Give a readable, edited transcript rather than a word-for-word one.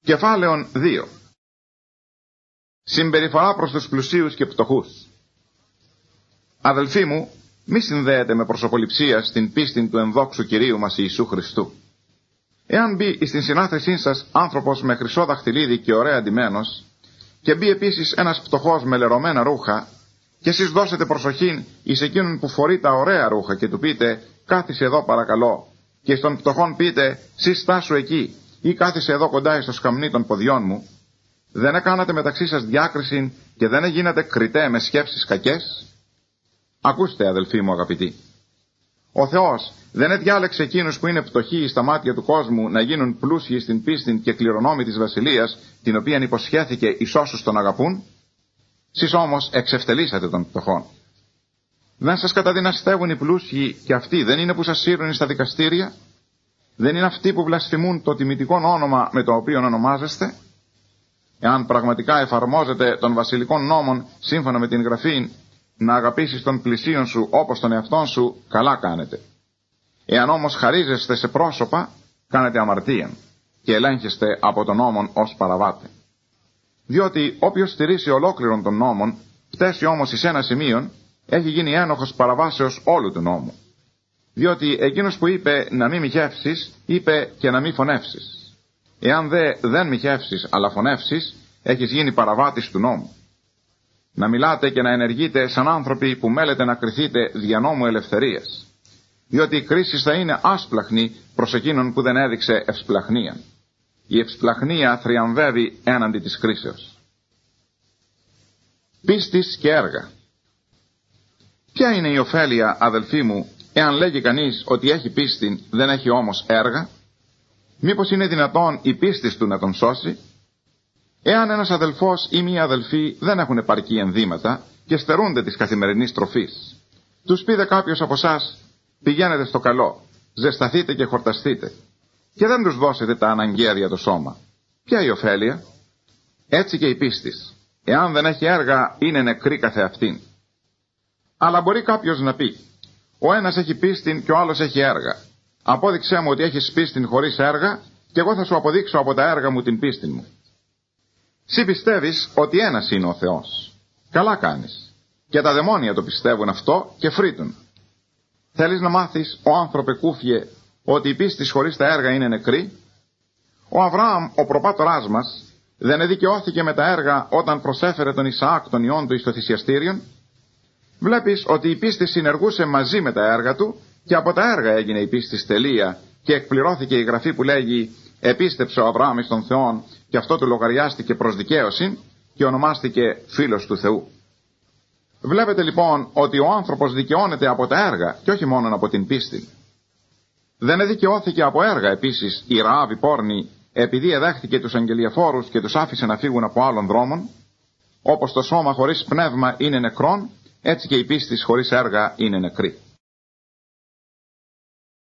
Κεφάλαιον 2. Συμπεριφορά προς τους πλουσίους και πτωχούς. Αδελφοί μου, μη συνδέετε με προσωποληψία στην πίστη του ενδόξου Κυρίου μας Ιησού Χριστού. Εάν μπει στην συνάθρησή σας άνθρωπος με χρυσό δαχτυλίδι και ωραία ντυμένος, και μπει επίσης ένας πτωχός με λερωμένα ρούχα, και εσείς δώσετε προσοχήν εις εκείνον που φορεί τα ωραία ρούχα και του πείτε «Κάθισε εδώ παρακαλώ», και στον πτωχόν πείτε «Συ στάσου εκεί» ή «Κάθισε εδώ κοντά στο σκαμνί των ποδιών μου», δεν έκανατε μεταξύ σας διάκριση και δεν έγινατε κριτέ με σκέψεις κακές? Ακούστε, αδελφοί μου αγαπητοί. Ο Θεός δεν εδιάλεξε εκείνους που είναι πτωχοί στα μάτια του κόσμου να γίνουν πλούσιοι στην πίστη και κληρονόμοι της Βασιλείας, την οποία υποσχέθηκε εις όσους τον αγαπούν. Σεις όμως εξευτελίσατε των πτωχών. Δεν σας καταδυναστεύουν οι πλούσιοι και αυτοί δεν είναι που σας σύρουν στα δικαστήρια? Δεν είναι αυτοί που βλασφημούν το τιμητικό όνομα με το οποίο ονομάζεστε? Εάν πραγματικά εφαρμόζετε των βασιλικών νόμων σύμφωνα με την Γραφή, να αγαπήσεις τον πλησίον σου όπως τον εαυτόν σου, καλά κάνετε. Εάν όμως χαρίζεστε σε πρόσωπα, κάνετε αμαρτία και ελέγχεστε από τον νόμον ως παραβάτε. Διότι όποιος στηρίσει ολόκληρον των νόμων, φτάσει όμως εις ένα σημείο, έχει γίνει ένοχος παραβάσεως όλου του νόμου. Διότι εκείνος που είπε να μην μοιχεύσεις, είπε και να μην φωνεύσεις. Εάν δεν μοιχεύσεις αλλά φωνεύσεις, έχεις γίνει παραβάτης του νόμου. Να μιλάτε και να ενεργείτε σαν άνθρωποι που μέλετε να κριθείτε δια νόμου ελευθερίας. Διότι η κρίση θα είναι άσπλαχνη προς εκείνον που δεν έδειξε ευσπλαχνία. Η ευσπλαχνία θριαμβεύει έναντι της κρίσεως. Πίστης και έργα. Ποια είναι η ωφέλεια, αδελφοί μου, εάν λέγει κανείς ότι έχει πίστη, δεν έχει όμως έργα? Μήπως είναι δυνατόν η πίστη του να τον σώσει? Εάν ένας αδελφός ή μία αδελφή δεν έχουν επαρκή ενδύματα και στερούνται της καθημερινής τροφής, τους πείτε κάποιος από εσάς, πηγαίνετε στο καλό, ζεσταθείτε και χορταστείτε, και δεν τους δώσετε τα αναγκαία για το σώμα. Ποια η ωφέλεια? Έτσι και η πίστης, εάν δεν έχει έργα, είναι νεκρή καθεαυτήν. Αλλά μπορεί κάποιος να πει, ο ένας έχει πίστη και ο άλλος έχει έργα. Απόδειξέ μου ότι έχεις πίστη χωρίς έργα, και εγώ θα σου αποδείξω από τα έργα μου την πίστη μου. Συ πιστεύεις ότι ένας είναι ο Θεός. Καλά κάνεις. Και τα δαιμόνια το πιστεύουν αυτό και φρύτουν. Θέλεις να μάθεις, ο άνθρωπε κούφιε, ότι η πίστη χωρίς τα έργα είναι νεκρή? Ο Αβραάμ, ο προπάτοράς μας, δεν εδικαιώθηκε με τα έργα όταν προσέφερε τον Ισαάκ τον ιόν του εις το θυσιαστήριον? Βλέπεις ότι η πίστη συνεργούσε μαζί με τα έργα του, και από τα έργα έγινε η πίστη τελεία, και εκπληρώθηκε η Γραφή που λέγει «Επίστεψε ο Αβραάμ εις τον Θεόν, και αυτό του λογαριάστηκε προς δικαίωση, και ονομάστηκε φίλος του Θεού». Βλέπετε λοιπόν ότι ο άνθρωπος δικαιώνεται από τα έργα και όχι μόνο από την πίστη. Δεν εδικαιώθηκε από έργα επίσης η Ραάβ η πόρνη, επειδή εδέχτηκε τους αγγελιαφόρους και τους άφησε να φύγουν από άλλων δρόμων? Όπως το σώμα χωρίς πνεύμα είναι νεκρόν, έτσι και η πίστη χωρίς έργα είναι νεκρή.